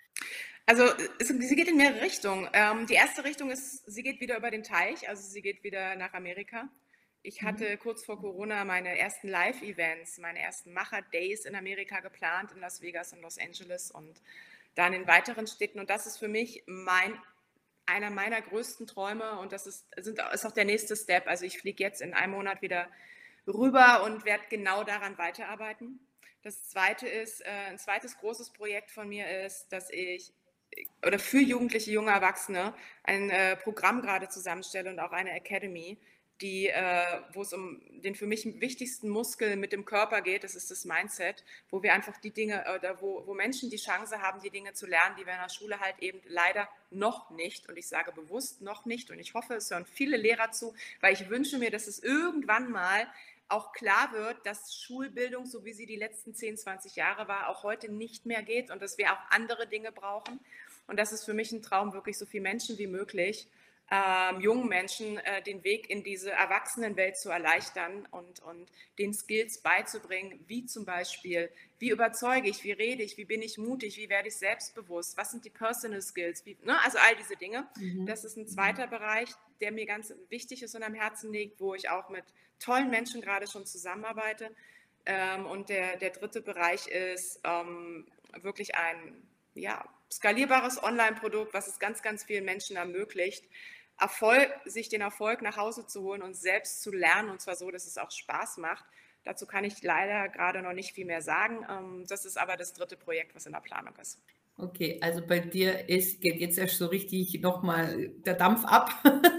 Also sie geht in mehrere Richtungen. Ähm, die erste Richtung ist, sie geht wieder über den Teich, also sie geht wieder nach Amerika. Ich hatte mhm. kurz vor Corona meine ersten Live-Events, meine ersten Macher-Days in Amerika geplant, in Las Vegas und Los Angeles und dann in weiteren Städten. Und das ist für mich mein, einer meiner größten Träume und das ist, sind, ist auch der nächste Step. Also ich fliege jetzt in einem Monat wieder rüber und werde genau daran weiterarbeiten. Das zweite ist, äh, ein zweites großes Projekt von mir ist, dass ich oder für Jugendliche, junge Erwachsene ein äh, Programm gerade zusammenstelle und auch eine Academy, die, äh, wo es um den für mich wichtigsten Muskel mit dem Körper geht, das ist das Mindset, wo wir einfach die Dinge, oder wo, wo Menschen die Chance haben, die Dinge zu lernen, die wir in der Schule halt eben leider noch nicht, und ich sage bewusst noch nicht, und ich hoffe, es hören viele Lehrer zu, weil ich wünsche mir, dass es irgendwann mal auch klar wird, dass Schulbildung, so wie sie die letzten zehn, zwanzig Jahre war, auch heute nicht mehr geht und dass wir auch andere Dinge brauchen. Und das ist für mich ein Traum, wirklich so viele Menschen wie möglich, ähm, jungen Menschen äh, den Weg in diese Erwachsenenwelt zu erleichtern und, und den Skills beizubringen, wie zum Beispiel, wie überzeuge ich, wie rede ich, wie bin ich mutig, wie werde ich selbstbewusst, was sind die Personal Skills, wie, ne? Also all diese Dinge. Mhm. Das ist ein zweiter Bereich, der mir ganz wichtig ist und am Herzen liegt, wo ich auch mit tollen Menschen gerade schon zusammenarbeite. Ähm, und der, der dritte Bereich ist ähm, wirklich ein ja, skalierbares Online-Produkt, was es ganz, ganz vielen Menschen ermöglicht, Erfolg, sich den Erfolg nach Hause zu holen und selbst zu lernen, und zwar so, dass es auch Spaß macht. Dazu kann ich leider gerade noch nicht viel mehr sagen. Ähm, das ist aber das dritte Projekt, was in der Planung ist. Okay, also bei dir ist, geht jetzt erst so richtig nochmal der Dampf ab.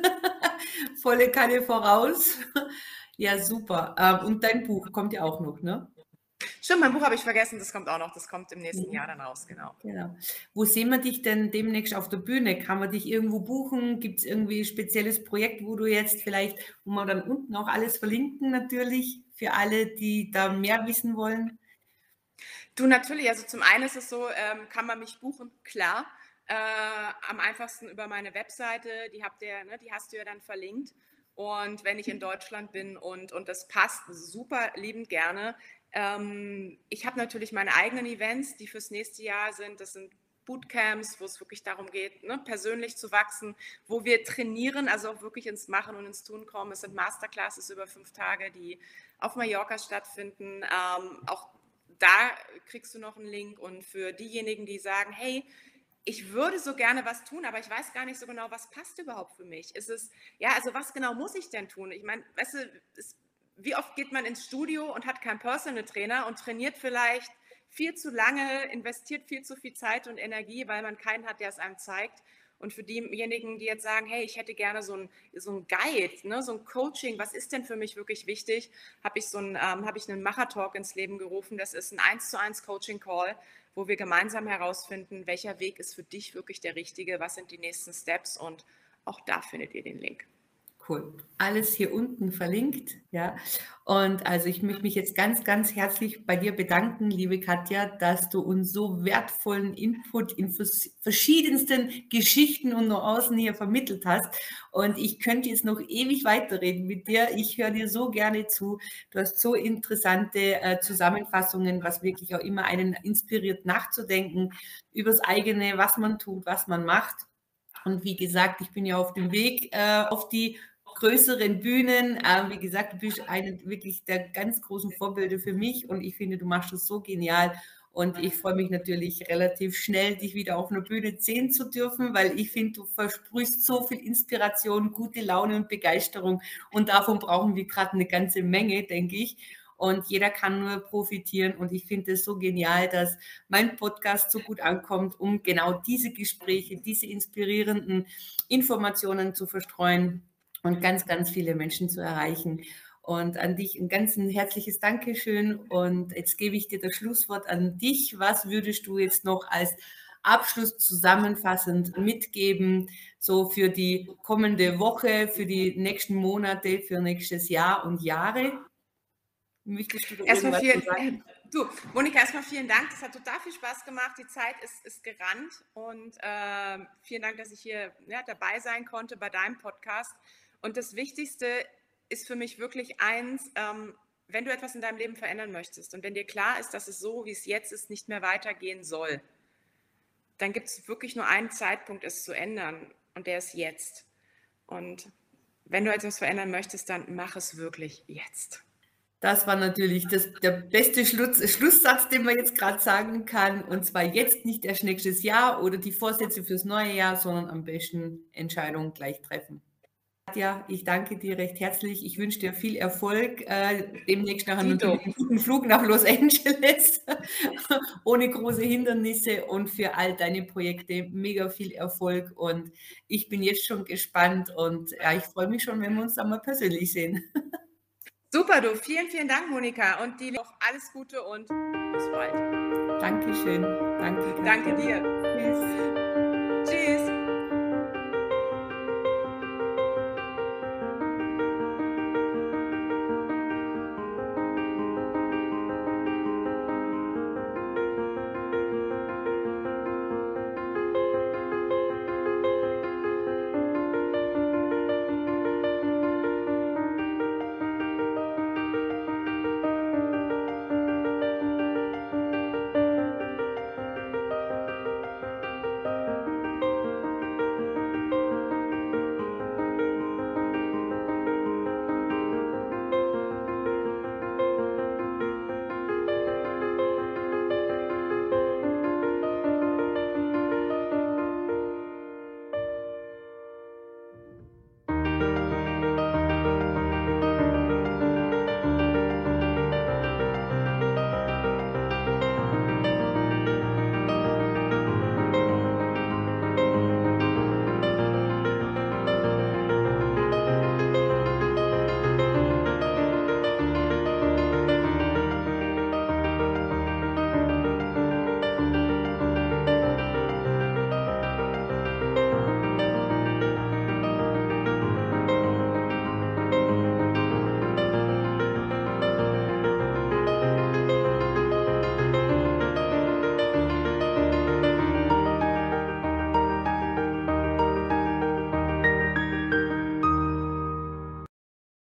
Volle Kanne voraus. Ja, super. Und dein Buch kommt ja auch noch, ne? Stimmt, mein Buch habe ich vergessen, das kommt auch noch, das kommt im nächsten mhm. Jahr dann raus, genau. Genau. Wo sehen wir dich denn demnächst auf der Bühne? Kann man dich irgendwo buchen? Gibt es irgendwie ein spezielles Projekt, wo du jetzt vielleicht, wo wir dann unten auch alles verlinken natürlich, für alle, die da mehr wissen wollen? Du, natürlich, also zum einen ist es so, ähm, kann man mich buchen, klar, äh, am einfachsten über meine Webseite, die, habt ihr, ne, die hast du ja dann verlinkt, und wenn ich in Deutschland bin und, und das passt, super liebend gerne. Ähm, ich habe natürlich meine eigenen Events, die fürs nächste Jahr sind, das sind Bootcamps, wo es wirklich darum geht, ne, persönlich zu wachsen, wo wir trainieren, also auch wirklich ins Machen und ins Tun kommen. Es sind Masterclasses über fünf Tage, die auf Mallorca stattfinden, ähm, auch da kriegst du noch einen Link, und für diejenigen, die sagen, hey, ich würde so gerne was tun, aber ich weiß gar nicht so genau, was passt überhaupt für mich. Ist es, ja, also was genau muss ich denn tun? Ich meine, weißt du, es, wie oft geht man ins Studio und hat keinen Personal Trainer und trainiert vielleicht viel zu lange, investiert viel zu viel Zeit und Energie, weil man keinen hat, der es einem zeigt. Und für diejenigen, die jetzt sagen, hey, ich hätte gerne so ein, so ein Guide, ne, so ein Coaching, was ist denn für mich wirklich wichtig, habe ich so ein, ähm, habe ich einen Macher-Talk ins Leben gerufen. Das ist ein eins zu eins Coaching-Call, wo wir gemeinsam herausfinden, welcher Weg ist für dich wirklich der richtige, was sind die nächsten Steps, und auch da findet ihr den Link. Cool. Alles hier unten verlinkt, ja. Und also ich möchte mich jetzt ganz, ganz herzlich bei dir bedanken, liebe Katja, dass du uns so wertvollen Input in verschiedensten Geschichten und Nuancen hier vermittelt hast. Und ich könnte jetzt noch ewig weiterreden mit dir. Ich höre dir so gerne zu. Du hast so interessante äh, Zusammenfassungen, was wirklich auch immer einen inspiriert nachzudenken über das eigene, was man tut, was man macht. Und wie gesagt, ich bin ja auf dem Weg äh, auf die größeren Bühnen. Äh, wie gesagt, du bist eine wirklich der ganz großen Vorbilder für mich, und ich finde, du machst das so genial, und ich freue mich natürlich relativ schnell, dich wieder auf einer Bühne sehen zu dürfen, weil ich finde, du versprühst so viel Inspiration, gute Laune und Begeisterung, und davon brauchen wir gerade eine ganze Menge, denke ich. Und jeder kann nur profitieren, und ich finde es so genial, dass mein Podcast so gut ankommt, um genau diese Gespräche, diese inspirierenden Informationen zu verstreuen und ganz, ganz viele Menschen zu erreichen. Und an dich ein ganz ein herzliches Dankeschön, und jetzt gebe ich dir das Schlusswort an dich. Was würdest du jetzt noch als Abschluss zusammenfassend mitgeben, so für die kommende Woche, für die nächsten Monate, für nächstes Jahr und Jahre? Möchtest du da erstmal vielen, sagen? Du, Monika, erstmal vielen Dank. Das hat total viel Spaß gemacht. Die Zeit ist, ist gerannt, und äh, vielen Dank, dass ich hier ja, dabei sein konnte bei deinem Podcast. Und das Wichtigste ist für mich wirklich eins, ähm, wenn du etwas in deinem Leben verändern möchtest und wenn dir klar ist, dass es so, wie es jetzt ist, nicht mehr weitergehen soll, dann gibt es wirklich nur einen Zeitpunkt, es zu ändern, und der ist jetzt. Und wenn du etwas verändern möchtest, dann mach es wirklich jetzt. Das war natürlich das, der beste Schluss, Schlusssatz, den man jetzt gerade sagen kann. Und zwar jetzt nicht erst nächstes Jahr oder die Vorsätze fürs neue Jahr, sondern am besten Entscheidungen gleich treffen. Katja, ich danke dir recht herzlich. Ich wünsche dir viel Erfolg. Äh, demnächst nachher Dito. einen guten Flug nach Los Angeles, ohne große Hindernisse und für all deine Projekte mega viel Erfolg. Und ich bin jetzt schon gespannt und ja, ich freue mich schon, wenn wir uns dann mal persönlich sehen. Super, du. Vielen, vielen Dank, Monika. Und dir auch alles Gute und bis bald. Dankeschön. Danke, Katja. Danke dir. Tschüss.